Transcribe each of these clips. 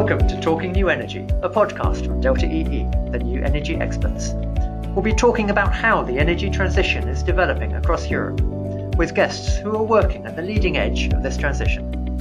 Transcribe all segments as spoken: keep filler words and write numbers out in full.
Welcome to Talking New Energy, a podcast from Delta E E, the new energy experts. We'll be talking about how the energy transition is developing across Europe, with guests who are working at the leading edge of this transition.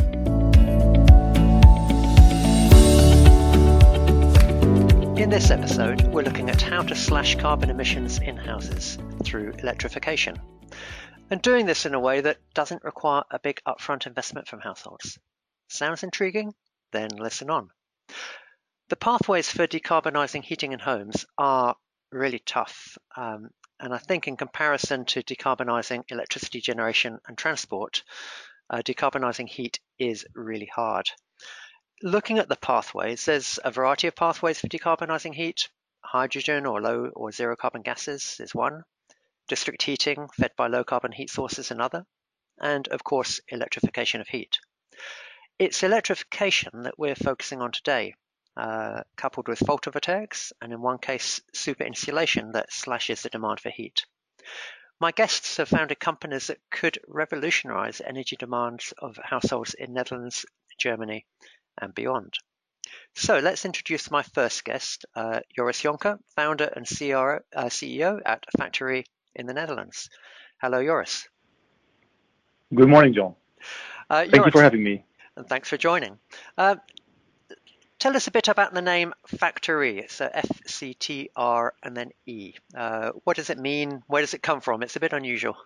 In this episode, we're looking at how to slash carbon emissions in houses through electrification, and doing this in a way that doesn't require a big upfront investment from households. Sounds intriguing? Then listen on. The pathways for decarbonising heating in homes are really tough, um, and I think in comparison to decarbonising electricity generation and transport, uh, decarbonising heat is really hard. Looking at the pathways, there's a variety of pathways for decarbonising heat. Hydrogen or low or zero carbon gases is one. District heating fed by low carbon heat sources another. And of course, electrification of heat. It's electrification that we're focusing on today, uh, coupled with photovoltaics and in one case, super insulation that slashes the demand for heat. My guests have founded companies that could revolutionise energy demands of households in Netherlands, Germany and beyond. So let's introduce my first guest, uh, Joris Jonker, founder and C R O, uh, C E O at Factory in the Netherlands. Hello, Joris. Good morning, John. Uh, Thank Joris, you for having me. And thanks for joining. Uh, tell us a bit about the name Factory. It's a F C T R and then E. Uh, what does it mean? Where does it come from? It's a bit unusual.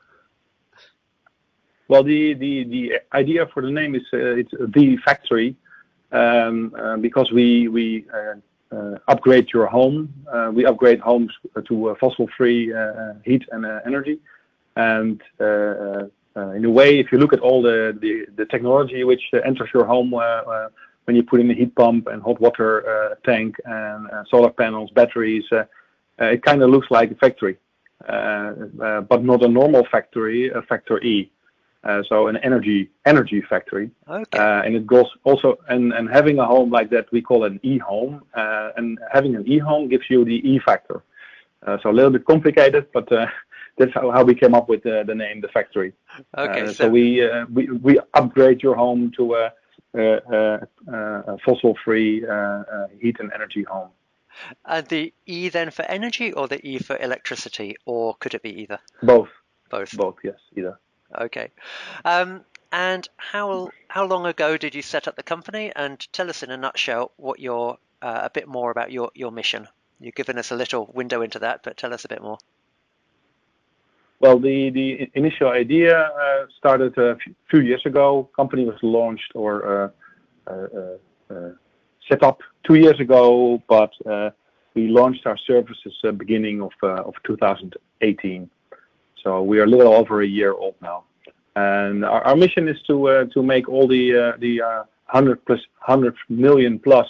Well, the, the, the idea for the name is uh, it's the factory. Um, uh, because we we uh, uh, upgrade your home, uh, we upgrade homes to uh, fossil-free uh, heat and uh, energy, and uh, uh, in a way, if you look at all the the, the technology which uh, enters your home uh, uh, when you put in a heat pump and hot water uh, tank and uh, solar panels, batteries, uh, uh, it kind of looks like a factory, uh, uh, but not a normal factory, a factory. Uh, so an energy energy factory, okay. uh, and it goes also and, and having a home like that we call it an e-home, uh, and having an e-home gives you the e factor. Uh, so a little bit complicated, but uh, that's how, how we came up with uh, the name the factory. Okay. Uh, so, so we, uh, we we upgrade your home to a, a, a, a fossil-free uh, uh, heat and energy home. And the E then for energy, or the E for electricity, or could it be either? Both. Both. Both. Yes. Either. Okay. Um, and how how long ago did you set up the company? And tell us in a nutshell what your uh, a bit more about your your mission. You've given us a little window into that, but tell us a bit more. Well, the the initial idea uh, started a few years ago. Company was launched or uh, uh, uh, set up two years ago, but uh, we launched our services uh, beginning of uh, of two thousand eighteen. So we are a little over a year old now, and our, our mission is to uh, to make all the uh, the uh, hundred plus hundred million plus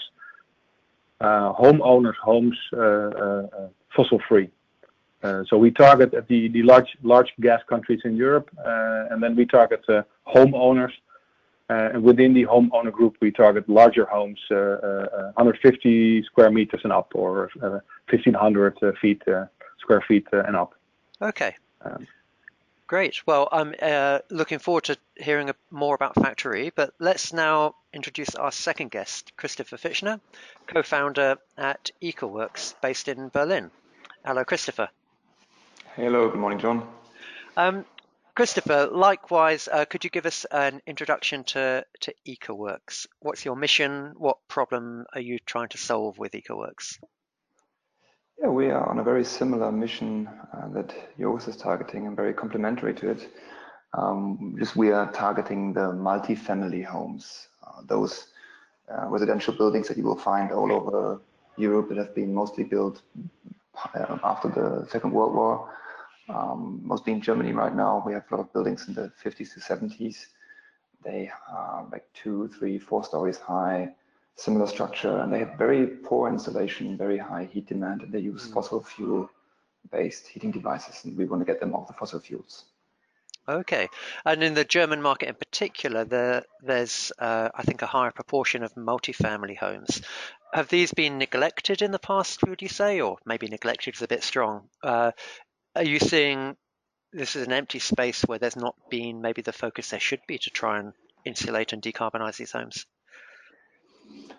uh, homeowners' homes uh, uh, fossil free. Uh, so we target at the the large large gas countries in Europe, uh, and then we target uh, homeowners, uh, and within the homeowner group we target larger homes, uh, uh, one hundred fifty square meters and up, or uh, fifteen hundred uh, feet uh, square feet uh, and up. Okay. Um, Great. Well, I'm uh, looking forward to hearing a, more about Factory, but let's now introduce our second guest, Christopher Fichtner, co-founder at EcoWorks, based in Berlin. Hello, Christopher. Hello, good morning, John. Um, Christopher, likewise, uh, could you give us an introduction to, to EcoWorks? What's your mission? What problem are you trying to solve with EcoWorks? Yeah, we are on a very similar mission uh, that Joris is targeting and very complementary to it. Um, just we are targeting the multi-family homes, uh, those uh, residential buildings that you will find all over Europe that have been mostly built uh, after the Second World War. Um, mostly in Germany right now, we have a lot of buildings in the fifties to seventies. They are like two, three, four stories high. Similar structure, and they have very poor insulation, very high heat demand, and they use mm. fossil fuel based heating devices, and we want to get them off the fossil fuels. Okay, and in the German market in particular, there, there's uh, I think a higher proportion of multifamily homes. Have these been neglected in the past, would you say, or maybe neglected is a bit strong? Uh, are you seeing this is an empty space where there's not been maybe the focus there should be to try and insulate and decarbonize these homes?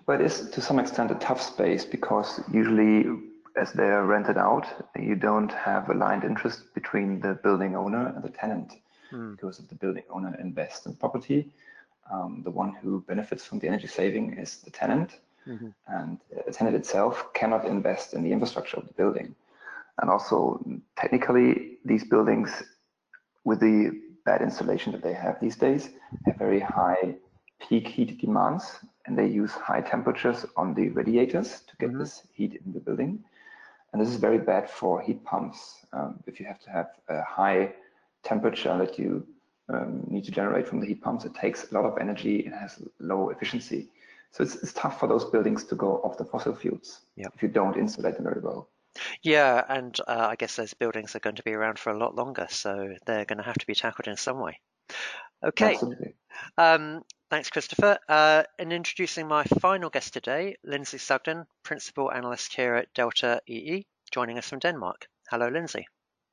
But it's to some extent a tough space because usually as they're rented out, you don't have aligned interest between the building owner and the tenant. Mm. Because if the building owner invests in property, um, the one who benefits from the energy saving is the tenant. Mm-hmm. And the tenant itself cannot invest in the infrastructure of the building. And also technically these buildings with the bad insulation that they have these days have very high peak heat demands, and they use high temperatures on the radiators to get mm-hmm. this heat in the building. And this is very bad for heat pumps. Um, if you have to have a high temperature that you um, need to generate from the heat pumps, it takes a lot of energy and has low efficiency. So it's, it's tough for those buildings to go off the fossil fuels yep. if you don't insulate them very well. Yeah, and uh, I guess those buildings are going to be around for a lot longer, so they're going to have to be tackled in some way. Okay. Absolutely. Um, thanks, Christopher. Uh, in introducing my final guest today, Lindsay Sugden, Principal Analyst here at Delta E E, joining us from Denmark. Hello, Lindsay.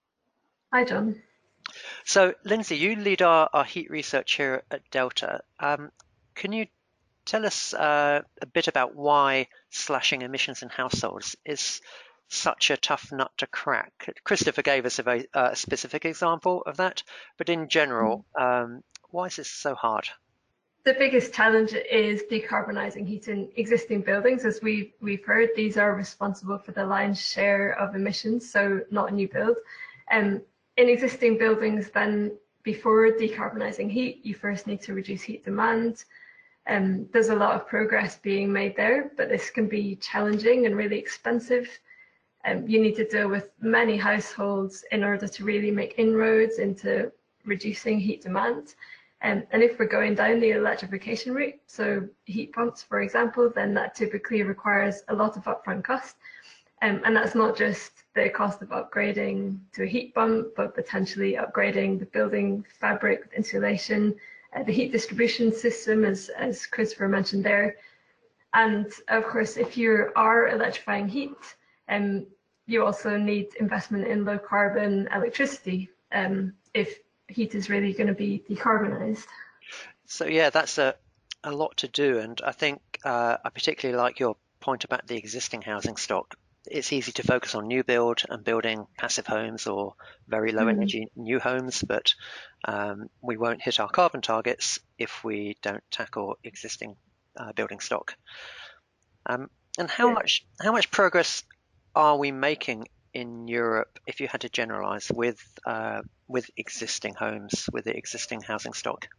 Hi, John. So, Lindsay, you lead our, our heat research here at Delta. Um, can you tell us uh, a bit about why slashing emissions in households is such a tough nut to crack? Christopher gave us a very uh, specific example of that, but in general, um, why is this so hard? The biggest challenge is decarbonising heat in existing buildings. As we've, we've heard, these are responsible for the lion's share of emissions, so not a new build. Um, in existing buildings, then, before decarbonising heat, you first need to reduce heat demand. Um, there's a lot of progress being made there, but this can be challenging and really expensive. Um, you need to deal with many households in order to really make inroads into reducing heat demand. Um, and if we're going down the electrification route, so heat pumps, for example, then that typically requires a lot of upfront cost. Um, and that's not just the cost of upgrading to a heat pump, but potentially upgrading the building fabric with insulation, uh, the heat distribution system, as, as Christopher mentioned there. And of course, if you are electrifying heat, um, you also need investment in low carbon electricity um, if heat is really going to be decarbonised. So yeah, that's a, a lot to do. And I think uh, I particularly like your point about the existing housing stock. It's easy to focus on new build and building passive homes or very low mm-hmm. energy new homes, but um, we won't hit our carbon targets if we don't tackle existing uh, building stock. Um, and how yeah. much how much progress are we making in Europe, if you had to generalize, with uh, with existing homes, with the existing housing stock?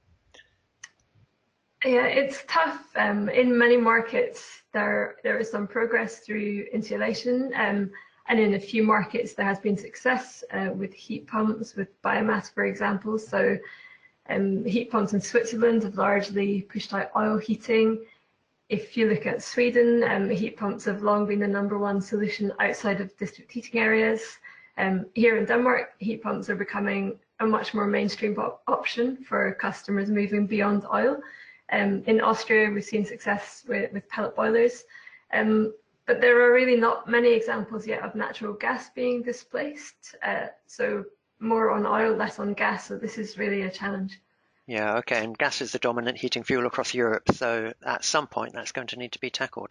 Yeah, it's tough. Um, in many markets, there there is some progress through insulation, um, and in a few markets there has been success uh, with heat pumps, with biomass, for example. So um, heat pumps in Switzerland have largely pushed out oil heating. If you look at Sweden, um, heat pumps have long been the number one solution outside of district heating areas. Um, here in Denmark, heat pumps are becoming a much more mainstream op option for customers moving beyond oil. Um, in Austria, we've seen success with, with pellet boilers, um, but there are really not many examples yet of natural gas being displaced. Uh, so more on oil, less on gas. So this is really a challenge. Yeah, okay, and gas is the dominant heating fuel across Europe, so at some point that's going to need to be tackled.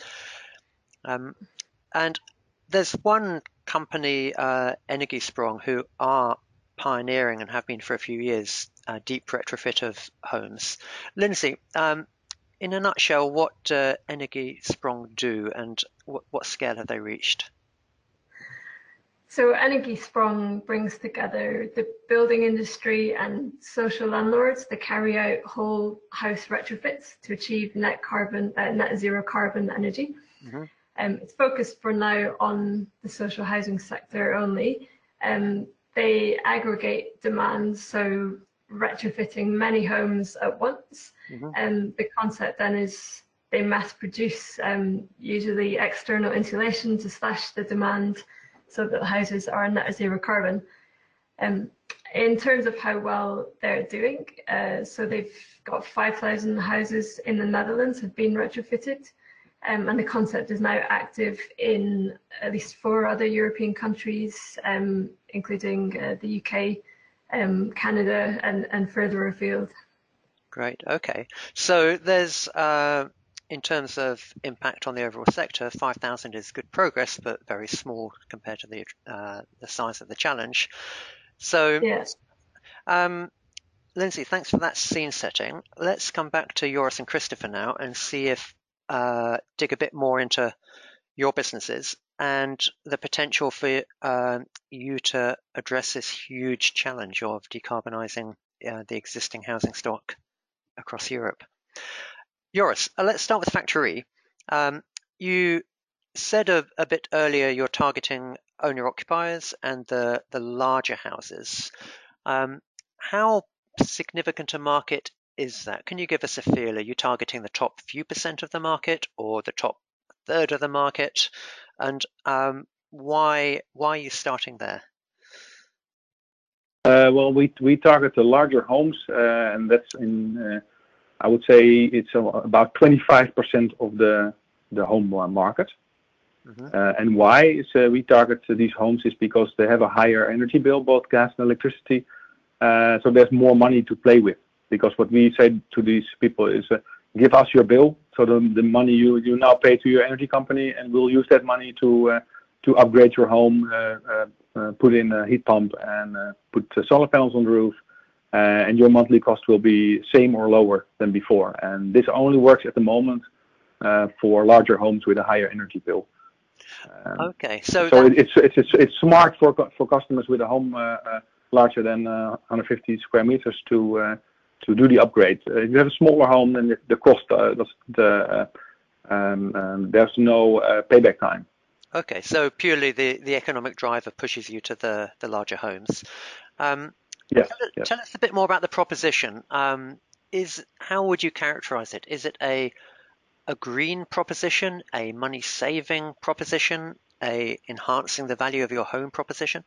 Um, and there's one company, uh, Energisprong, who are pioneering and have been for a few years, uh, deep retrofit of homes. Lindsay, um, in a nutshell, what uh, Energisprong do and what, what scale have they reached? So Energisprong brings together the building industry and social landlords to carry out whole house retrofits to achieve net carbon, uh, net zero carbon energy. Mm-hmm. Um, it's focused for now on the social housing sector only. Um, they aggregate demand, so retrofitting many homes at once. Mm-hmm. And the concept then is they mass produce um, usually external insulation to slash the demand so that the houses are net zero carbon. Um, in terms of how well they're doing, uh, so they've got five thousand houses in the Netherlands have been retrofitted, um, and the concept is now active in at least four other European countries, um, including uh, the U K, um, Canada, and, and further afield. Great, okay. So there's uh, in terms of impact on the overall sector, five thousand is good progress, but very small compared to the uh, the size of the challenge. So, yes. um, Lindsay, thanks for that scene setting. Let's come back to Joris and Christopher now and see if uh, dig a bit more into your businesses and the potential for uh, you to address this huge challenge of decarbonising uh, the existing housing stock across Europe. Joris, uh, let's start with Factor E. Um, you said a, a bit earlier you're targeting owner-occupiers and the, the larger houses. Um, how significant a market is that? Can you give us a feel? Are you targeting the top few percent of the market or the top third of the market? And um, why why are you starting there? Uh, well, we we target the larger homes, uh, and that's in uh, I would say it's about twenty-five percent of the the home market. Mm-hmm. uh, and why is uh, we target these homes is because they have a higher energy bill, both gas and electricity. Uh, so there's more money to play with. Because what we say to these people is, uh, give us your bill, so the the money you you now pay to your energy company, and we'll use that money to uh, to upgrade your home, uh, uh, uh, put in a heat pump, and uh, put uh, solar panels on the roof. Uh, and your monthly cost will be same or lower than before. And this only works at the moment uh, for larger homes with a higher energy bill. Um, okay, so so it, it's, it's it's it's smart for for customers with a home uh, uh, larger than uh, one hundred fifty square meters to uh, to do the upgrade. Uh, if you have a smaller home, then the, the cost uh, the uh, um, um, there's no uh, payback time. Okay, so purely the the economic driver pushes you to the the larger homes. Um, Yes, tell, yes. tell us a bit more about the proposition. Um, is how would you characterize it? Is it a a green proposition, a money saving proposition, a enhancing the value of your home proposition?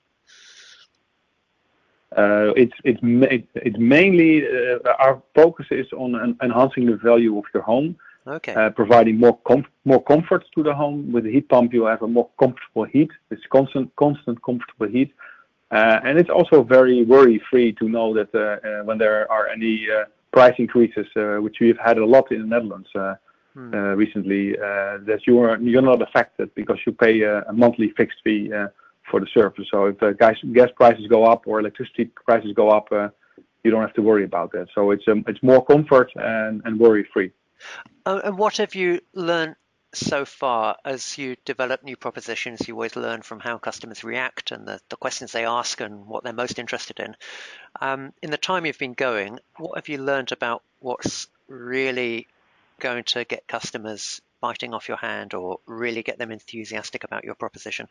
Uh, it's it's it's mainly uh, our focus is on en enhancing the value of your home. Okay. Uh, providing more com more comfort to the home. With the heat pump, you have a more comfortable heat. It's constant, constant, comfortable heat. Uh, and it's also very worry-free to know that uh, uh, when there are any uh, price increases, uh, which we've had a lot in the Netherlands uh, hmm. uh, recently, uh, that you are you're not affected because you pay a, a monthly fixed fee uh, for the service. So if uh, gas gas prices go up or electricity prices go up, uh, you don't have to worry about that. So it's um, it's more comfort and, and worry-free. Uh, and what have you learned so far as you develop new propositions? You always learn from how customers react and the, the questions they ask and what they're most interested in. Um, in the time you've been going, what have you learned about what's really going to get customers biting off your hand or really get them enthusiastic about your proposition?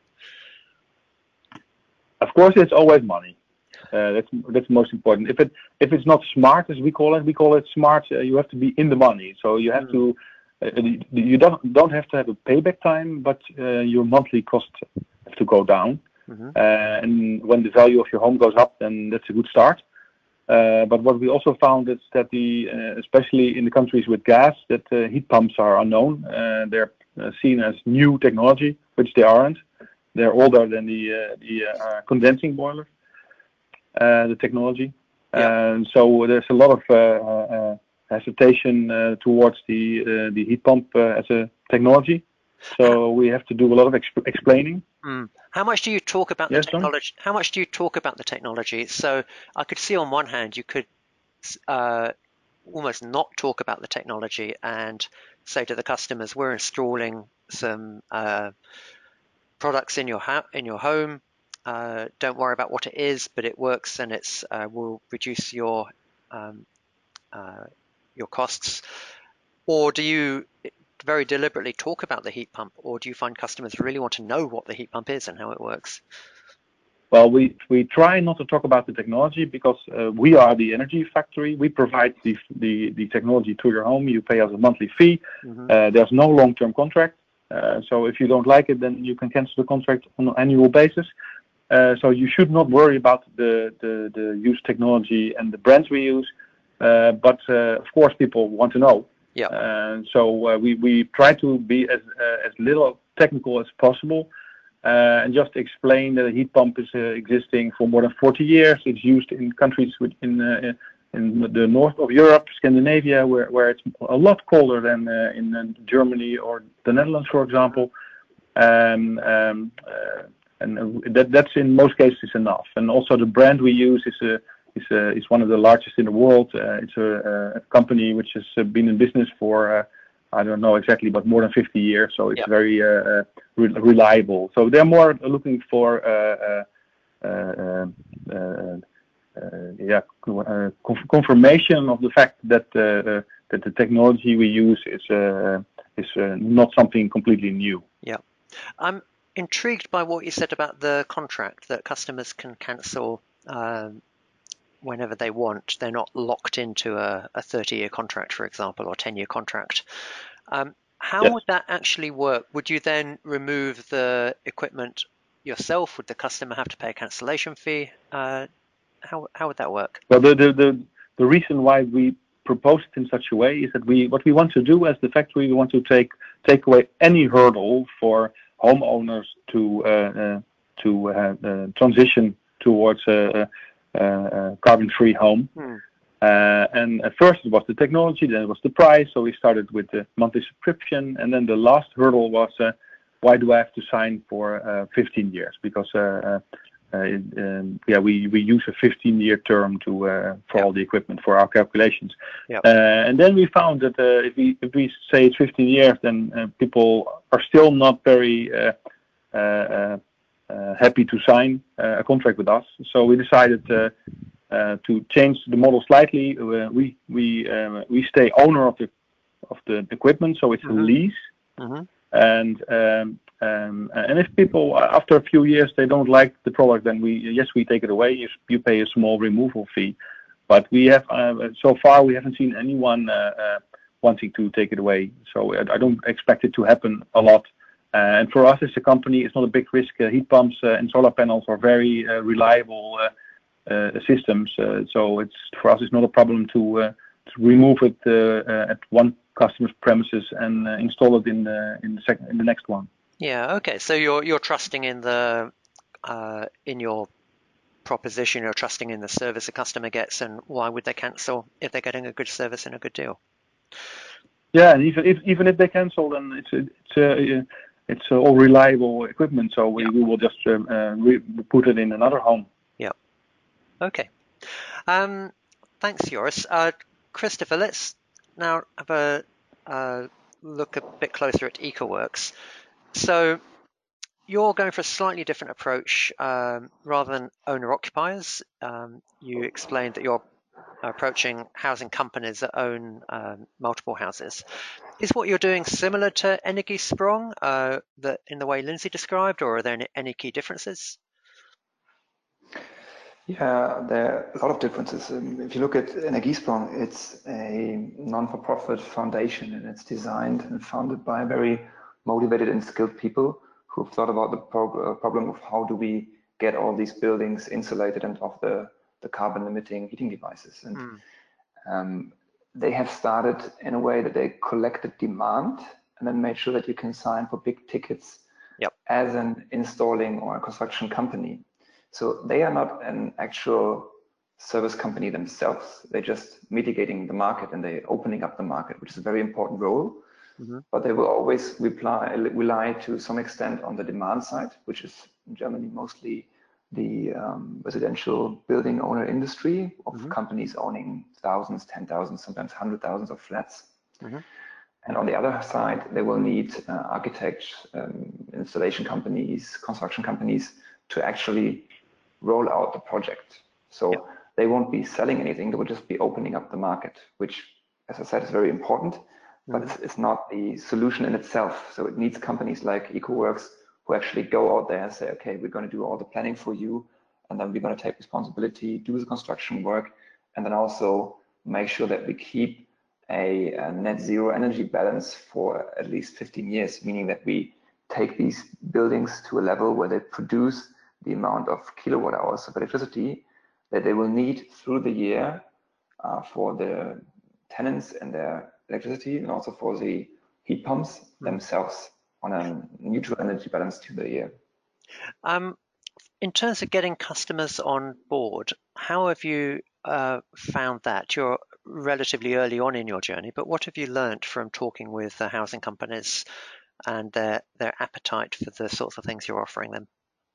Of course, it's always money. Uh, that's that's most important. If it if it's not smart, as we call it, we call it smart. Uh, you have to be in the money. So you have mm. to. Uh, you don't don't have to have a payback time, but uh, your monthly costs have to go down. Mm-hmm. uh, and when the value of your home goes up, then that's a good start. Uh, but what we also found is that the uh, especially in the countries with gas, that uh, heat pumps are unknown. Uh, they're uh, seen as new technology, which they aren't. They're older than the uh, the uh, condensing boiler. Uh, the technology, yeah. And so there's a lot of uh, uh, hesitation uh, towards the uh, the heat pump uh, as a technology. So we have to do a lot of exp explaining. Mm. How much do you talk about yes, the technology? John? How much do you talk about the technology? So I could see on one hand you could uh, almost not talk about the technology and say to the customers, "We're installing some uh, products in your ha in your home. Uh, don't worry about what it is, but it works and it's uh, will reduce your um, uh, your costs." Or do you very deliberately talk about the heat pump, or do you find customers really want to know what the heat pump is and how it works? Well, we we try not to talk about the technology because uh, we are the energy factory. We provide the the the technology to your home. You pay us a monthly fee. Mm-hmm. uh, there's no long-term contract. Uh, so if you don't like it, then you can cancel the contract on an annual basis. Uh, so you should not worry about the, the, the used technology and the brands we use. Uh, but uh, of course, people want to know. Yeah. Uh, so uh, we, we try to be as, uh, as little technical as possible uh, and just explain that a heat pump is uh, existing for more than forty years. It's used in countries with, in, uh, in the north of Europe, Scandinavia, where, where it's a lot colder than uh, in uh, Germany or the Netherlands, for example. Um, um, uh, and uh, that that's in most cases enough. And also the brand we use is a is a, is one of the largest in the world. Uh, it's a, a company which has uh, been in business for uh, I don't know exactly, but more than fifty years. So it's yep. very uh, re reliable. So they're more looking for uh, uh, uh, uh, uh, yeah uh, confirmation of the fact that uh, uh, that the technology we use is uh, is uh, not something completely new. Yeah. I'm intrigued by what you said about the contract, that customers can cancel um, whenever they want. They're not locked into a thirty-year contract, for example, or ten-year contract. Um, how yes. would that actually work? Would you then remove the equipment yourself? Would the customer have to pay a cancellation fee? Uh, how how would that work? Well, the the the, the reason why we propose it in such a way is that we what we want to do as the factory, we want to take take away any hurdle for homeowners to uh, uh, to uh, uh, transition towards a, a, a carbon-free home. Hmm. Uh, and at first it was the technology, then it was the price. So we started with the monthly subscription, and then the last hurdle was uh, why do I have to sign for uh, fifteen years? Because uh, uh, uh, um, yeah, we we use a fifteen-year term to uh, for yep. all the equipment for our calculations. Yep. Uh, and then we found that uh, if we if we say it's fifteen years, then uh, people are still not very uh, uh, uh, uh, happy to sign uh, a contract with us. So we decided uh, uh, to change the model slightly. Uh, we we uh, we stay owner of the of the equipment, so it's mm-hmm. a lease. Mm-hmm. And um, um, and if people after a few years they don't like the product, then we yes we take it away. You, you pay a small removal fee, but we have uh, so far we haven't seen anyone uh, uh, wanting to take it away. So I, I don't expect it to happen a lot. Uh, and for us as a company, it's not a big risk. Uh, heat pumps uh, and solar panels are very uh, reliable uh, uh, systems. Uh, so it's for us it's not a problem to, uh, to remove it uh, uh, at one customer's premises and uh, install it in the in the second in the next one. Yeah. Okay. So you're you're trusting in the uh, in your proposition. You're trusting in the service a customer gets, and why would they cancel if they're getting a good service and a good deal? Yeah, and even if even if they cancel, then it's it's uh, it's uh, all reliable equipment. So we, yeah. we will just uh, uh, re put it in another home. Yeah. Okay. Um, thanks, Joris. Uh, Christopher, let's now have a uh, look a bit closer at EcoWorks. So you're going for a slightly different approach um, rather than owner-occupiers. Um, you explained that you're approaching housing companies that own um, multiple houses. Is what you're doing similar to Energiesprong uh, that in the way Lindsay described, or are there any, any key differences? Yeah, there are a lot of differences. Um, if you look at Energiesprong, it's a non-for-profit foundation, and it's designed and founded by very motivated and skilled people who've thought about the pro problem of how do we get all these buildings insulated and off the, the carbon-limiting heating devices. And mm. um, they have started in a way that they collected demand and then made sure that you can sign for big tickets yep. as an installing or a construction company. So they are not an actual service company themselves. They're just mitigating the market and they're opening up the market, which is a very important role. Mm-hmm. But they will always reply, rely to some extent on the demand side, which is in Germany mostly the um, residential building owner industry of mm-hmm. companies owning thousands, ten thousands, sometimes hundred thousands of flats. Mm-hmm. And on the other side, they will need uh, architects, um, installation companies, construction companies to actually roll out the project. So yeah. they won't be selling anything, they will just be opening up the market, which, as I said, is very important, mm-hmm. but it's, it's not the solution in itself. So it needs companies like EcoWorks who actually go out there and say, okay, we're going to do all the planning for you, and then we're going to take responsibility, do the construction work, and then also make sure that we keep a, a net zero energy balance for at least fifteen years, meaning that we take these buildings to a level where they produce the amount of kilowatt hours of electricity that they will need through the year uh, for the tenants and their electricity, and also for the heat pumps mm. themselves on a neutral energy balance to the year. Um, in terms of getting customers on board, how have you uh, found that? You're relatively early on in your journey, but what have you learned from talking with the housing companies and their their appetite for the sorts of things you're offering them?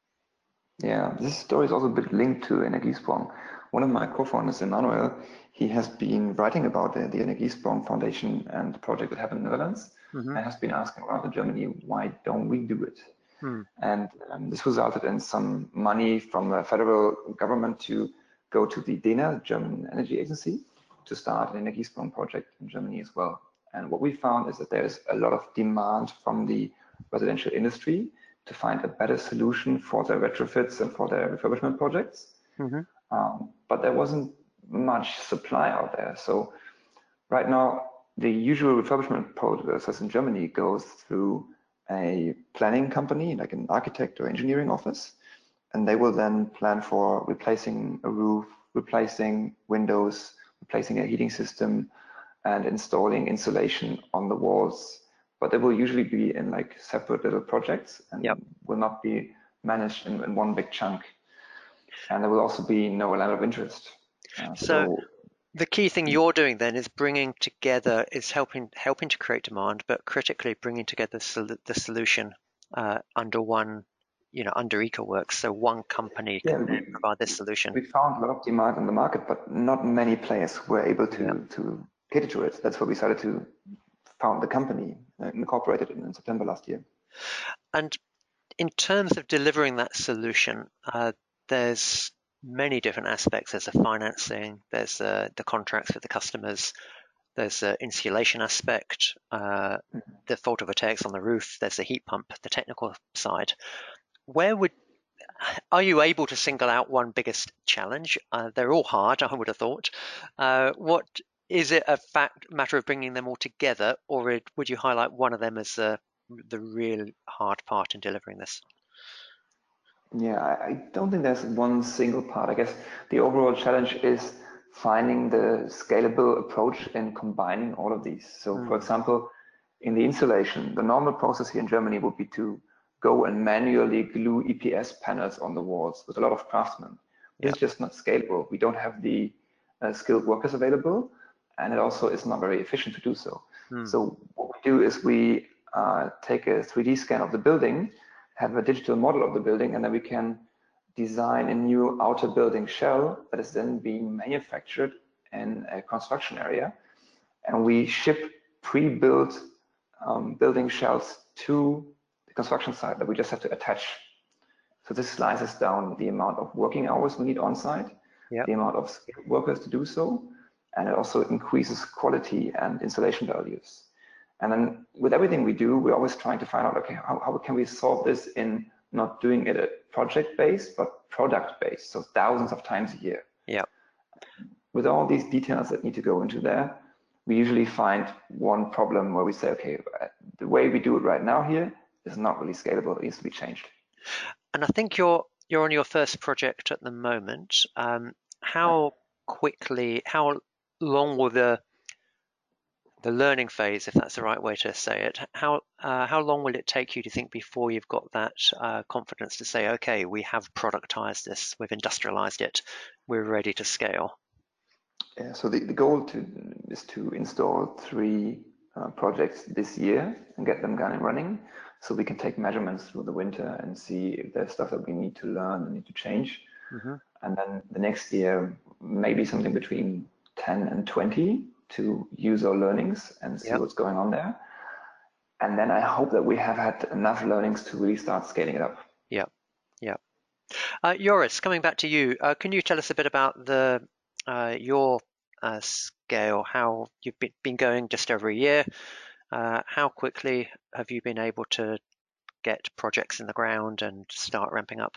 Yeah, this story is also a bit linked to Energiesprong. One of my co-founders, Emmanuel, he has been writing about the, the Energiesprong Foundation and the project that happened in the Netherlands, mm-hmm. and has been asking around in Germany, why don't we do it? Hmm. And um, this resulted in some money from the federal government to go to the D E N A, German Energy Agency, to start an Energiesprong project in Germany as well. And what we found is that there's a lot of demand from the residential industry to find a better solution for their retrofits and for their refurbishment projects. Mm-hmm. Um, but there wasn't much supply out there. So right now, the usual refurbishment process in Germany goes through a planning company, like an architect or engineering office, and they will then plan for replacing a roof, replacing windows, replacing a heating system, and installing insulation on the walls. But they will usually be in like separate little projects and yep. will not be managed in, in one big chunk. And there will also be no line of interest. Uh, so, so the key thing you're doing then is bringing together, is helping helping to create demand, but critically bringing together sol the solution uh, under one, you know, under EcoWorks, so one company yeah, can we, provide this solution. We found a lot of demand in the market, but not many players were able to yeah. to cater to it. That's why we decided to found the company, uh, incorporated in, in September last year. And in terms of delivering that solution, uh, there's many different aspects. There's the financing, there's uh, the contracts with the customers, there's the insulation aspect, uh, mm-hmm. the photovoltaics on the roof, there's the heat pump, the technical side. Where would, are you able to single out one biggest challenge? Uh, they're all hard, I would have thought. Uh, what is it a fact matter of bringing them all together, or it, would you highlight one of them as uh, the real hard part in delivering this? Yeah, I don't think there's one single part. I guess the overall challenge is finding the scalable approach and combining all of these. So mm. for example, in the insulation, the normal process here in Germany would be to go and manually glue E P S panels on the walls with a lot of craftsmen. This yep. is just not scalable. We don't have the uh, skilled workers available, and it also is not very efficient to do so. Mm. So what we do is we uh, take a three D scan of the building, have a digital model of the building, and then we can design a new outer building shell that is then being manufactured in a construction area. And we ship pre-built um, building shells to the construction site that we just have to attach. So this slices down the amount of working hours we need on site, yep. the amount of skilled workers to do so, and it also increases quality and installation values. And then with everything we do, we're always trying to find out, okay, how, how can we solve this in not doing it at project-based, but product-based, so thousands of times a year. Yeah. With all these details that need to go into there, we usually find one problem where we say, okay, the way we do it right now here is not really scalable, it needs to be changed. And I think you're you're on your first project at the moment. Um, how quickly, how long will the the learning phase, if that's the right way to say it, how uh, how long will it take you, do you think, before you've got that uh, confidence to say, okay, we have productized this, we've industrialized it, we're ready to scale? Yeah, so the, the goal to, is to install three uh, projects this year and get them going and running, so we can take measurements through the winter and see if there's stuff that we need to learn and need to change. Mm-hmm. And then the next year, maybe something between ten and twenty to use our learnings and see yep. what's going on there. And then I hope that we have had enough learnings to really start scaling it up. Yeah, yeah. Uh, Joris, coming back to you, uh, can you tell us a bit about the uh, your uh, scale, how you've been, been going just over a year? Uh, how quickly have you been able to get projects in the ground and start ramping up?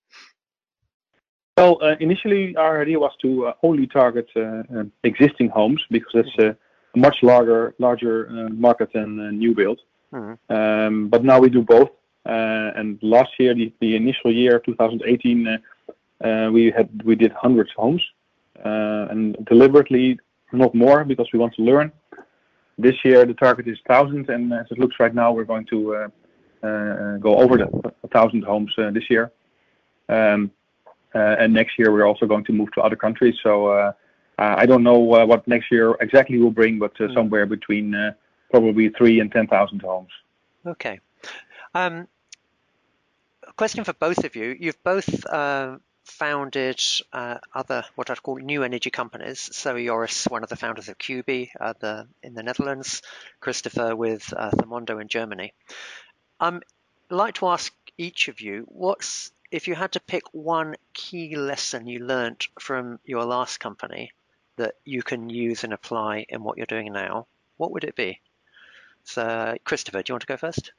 Well, uh, initially our idea was to uh, only target uh, uh, existing homes, because it's uh, a much larger larger uh, market than uh, new build. Mm-hmm. Um, but now we do both. Uh, and last year, the, the initial year, two thousand eighteen, uh, uh, we had we did hundreds of homes, uh, and deliberately not more, because we want to learn. This year the target is thousands, and as it looks right now, we're going to uh, uh, go over the one thousand homes uh, this year. Um, uh, and next year we're also going to move to other countries. So uh, uh, I don't know uh, what next year exactly will bring, but uh, mm. somewhere between uh, probably three and ten thousand homes. Okay. Um, a question for both of you. You've both uh, founded uh, other what I'd call new energy companies. So Joris, one of the founders of Cubi uh, the, in the Netherlands, Christopher with uh, Thermondo in Germany. Um, I'd like to ask each of you, what's if you had to pick one key lesson you learnt from your last company that you can use and apply in what you're doing now, what would it be? So, Christopher, do you want to go first?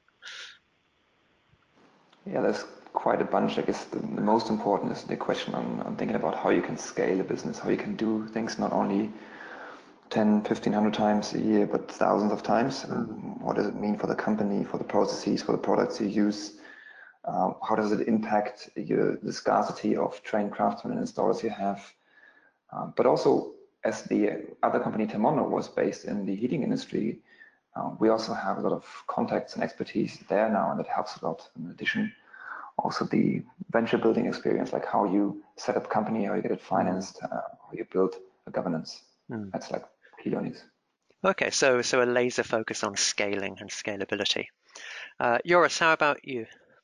Yeah, there's quite a bunch. I guess the, the most important is the question on, on thinking about how you can scale a business, how you can do things not only ten, fifteen hundred times a year, but thousands of times. Mm. Um, what does it mean for the company, for the processes, for the products you use? Uh, how does it impact your, the scarcity of trained craftsmen and installers you have? Um, but also, as the other company, Thermondo, was based in the heating industry, uh, we also have a lot of contacts and expertise there now, and that helps a lot. In addition, also the venture building experience, like how you set up a company, how you get it financed, uh, how you build a governance. Mm. That's like key learnings. Okay, so so a laser focus on scaling and scalability. Uh, Joris, how about you?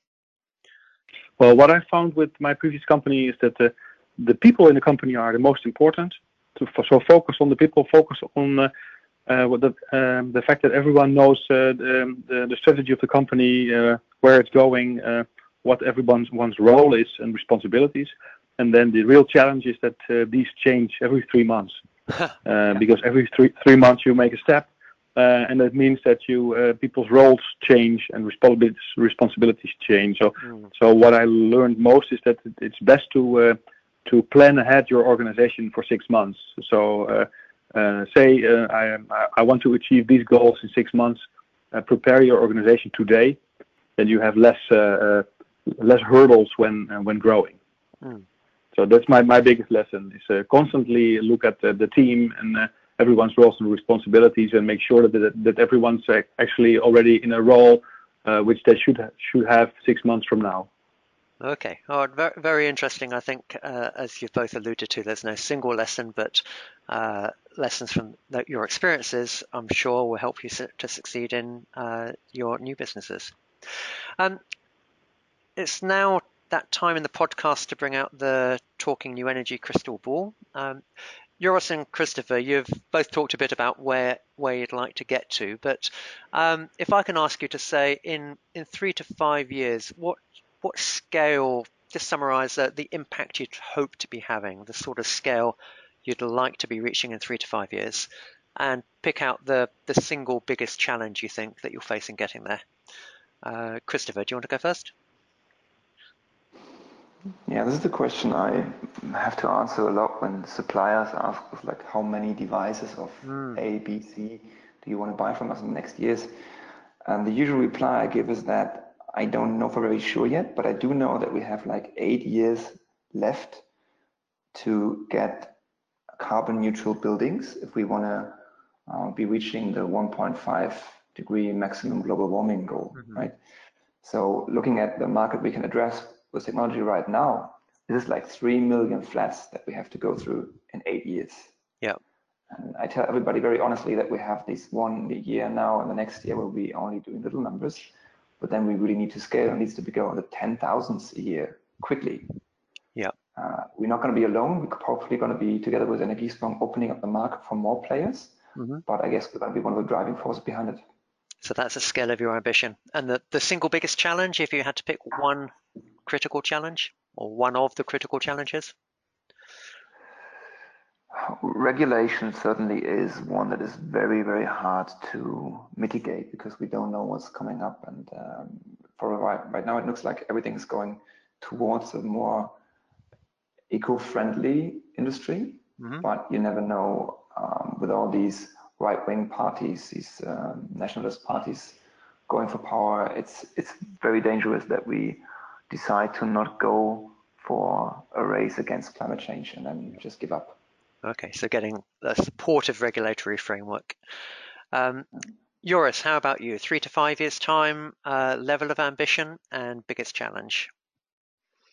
Well, what I found with my previous company is that the, the people in the company are the most important. To, so focus on the people, focus on uh, uh, the, um, the fact that everyone knows uh, the, the, the strategy of the company, uh, where it's going, uh, what everyone's one's role is and responsibilities. And then the real challenge is that uh, these change every three months. uh, because every three, three months you make a step. Uh, and that means that you uh, people's roles change and responsibilities responsibilities change. So, mm. so what I learned most is that it's best to uh, to plan ahead your organization for six months. So, uh, uh, say uh, I I want to achieve these goals in six months. Uh, prepare your organization today, then you have less uh, uh, less hurdles when uh, when growing. Mm. So that's my my biggest lesson: is uh, constantly look at uh, the team and. Uh, everyone's roles and responsibilities, and make sure that that everyone's actually already in a role uh, which they should ha should have six months from now. Okay, oh, very, very interesting. I think, uh, as you've both alluded to, there's no single lesson, but uh, lessons from the, your experiences, I'm sure, will help you su to succeed in uh, your new businesses. Um, it's now that time in the podcast to bring out the Talking New Energy crystal ball. Um, Joris and Christopher, you've both talked a bit about where where you'd like to get to, but um, if I can ask you to say in in three to five years, what what scale, just summarise uh, the impact you'd hope to be having, the sort of scale you'd like to be reaching in three to five years, and pick out the the single biggest challenge you think that you'll face in getting there. Uh, Christopher, do you want to go first? Yeah, this is the question I have to answer a lot when suppliers ask us, like, how many devices of mm. A, B, C do you want to buy from us in the next years? And the usual reply I give is that I don't know for very sure yet, but I do know that we have like eight years left to get carbon neutral buildings if we want to uh, be reaching the one point five degree maximum global warming goal, mm-hmm. right? So looking at the market we can address with technology right now, this is like three million flats that we have to go through in eight years. Yeah. And I tell everybody very honestly that we have this one year now, and the next year we'll be only doing little numbers, but then we really need to scale. It needs to be going to ten thousands a year quickly. Yeah. Uh, we're not going to be alone. We're probably going to be together with Energiesprong opening up the market for more players, mm-hmm. but I guess we're going to be one of the driving forces behind it. So that's the scale of your ambition. And the, the single biggest challenge, if you had to pick one critical challenge or one of the critical challenges? Regulation certainly is one that is very, very hard to mitigate because we don't know what's coming up. And um, for right, right now, it looks like everything is going towards a more eco-friendly industry, mm-hmm. but you never know um, with all these right-wing parties, these um, nationalist parties going for power, it's it's very dangerous that we decide to not go for a race against climate change and then just give up. Okay, so getting a supportive regulatory framework. Um, Joris, how about you? Three to five years time, uh, level of ambition and biggest challenge?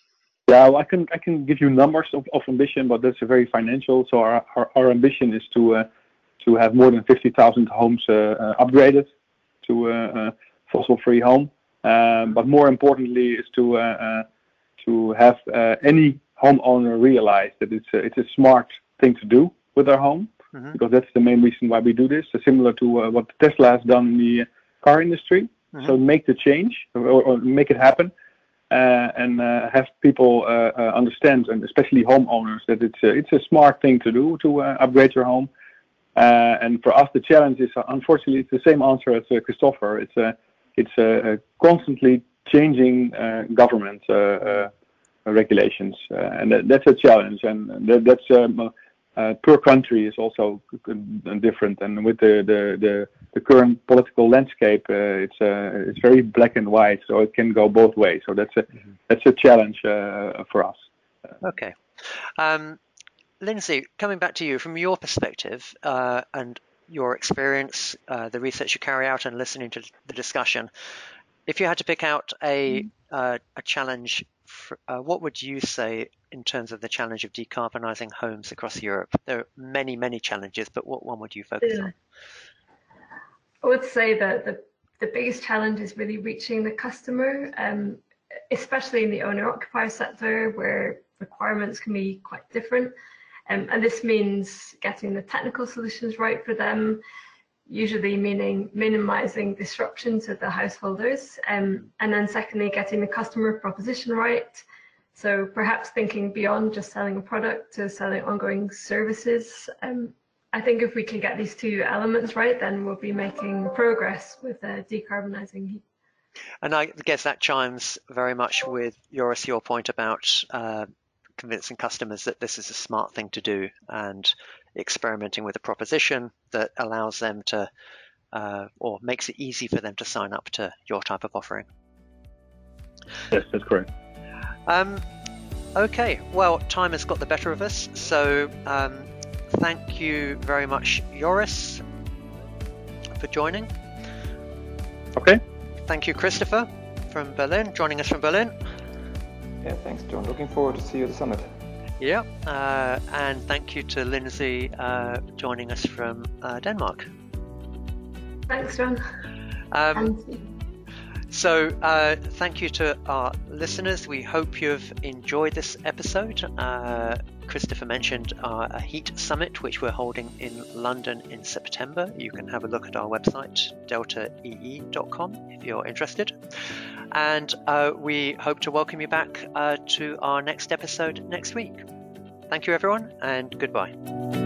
Yeah, well, I can I can give you numbers of, of ambition, but that's very financial. So our our, our ambition is to uh, to have more than fifty thousand homes uh, uh, upgraded to uh, uh, fossil-free home. Um, but more importantly, is to uh, uh, to have uh, any homeowner realize that it's a, it's a smart thing to do with their home, mm-hmm. because that's the main reason why we do this. So similar to uh, what Tesla has done in the car industry. Mm-hmm. So make the change or, or make it happen. Uh, and uh, have people uh, uh, understand, and especially homeowners, that it's a, it's a smart thing to do to uh, upgrade your home. Uh, and for us, the challenge is, uh, unfortunately, it's the same answer as uh, Christopher. It's a it's a, a constantly changing uh, government uh, uh, regulations, uh, and that, that's a challenge. And that, that's um, uh, per country is also different. And with the the, the, the current political landscape, uh, it's uh, it's very black and white, so it can go both ways. So that's a mm-hmm. that's a challenge uh, for us. Okay. Um, Lindsay, coming back to you, from your perspective uh, and your experience, uh, the research you carry out and listening to the discussion, if you had to pick out a uh, a challenge, for, uh, what would you say in terms of the challenge of decarbonising homes across Europe? There are many, many challenges, but what one would you focus yeah. on? I would say that the, the biggest challenge is really reaching the customer, um, especially in the owner-occupier sector, where requirements can be quite different. Um, and this means getting the technical solutions right for them, usually meaning minimizing disruption to the householders. Um, and then secondly, getting the customer proposition right. So perhaps thinking beyond just selling a product to selling ongoing services. Um, I think if we can get these two elements right, then we'll be making progress with uh, decarbonising heat. And I guess that chimes very much with Joris, your point about uh, convincing customers that this is a smart thing to do and experimenting with a proposition that allows them to, uh, or makes it easy for them to sign up to your type of offering. Yes, that's correct. Um, okay, well, time has got the better of us, so um, thank you very much, Joris, for joining. Okay. Thank you, Christopher, from Berlin, joining us from Berlin. Yeah, thanks, John. Looking forward to see you at the summit. Yeah, uh, and thank you to Lindsay uh, joining us from uh, Denmark. Thanks, John. Um, so uh, thank you to our listeners. We hope you've enjoyed this episode. Uh, Christopher mentioned our a heat summit, which we're holding in London in September. You can have a look at our website, delta e e dot com, if you're interested. And uh, we hope to welcome you back uh, to our next episode next week. Thank you, everyone, and goodbye.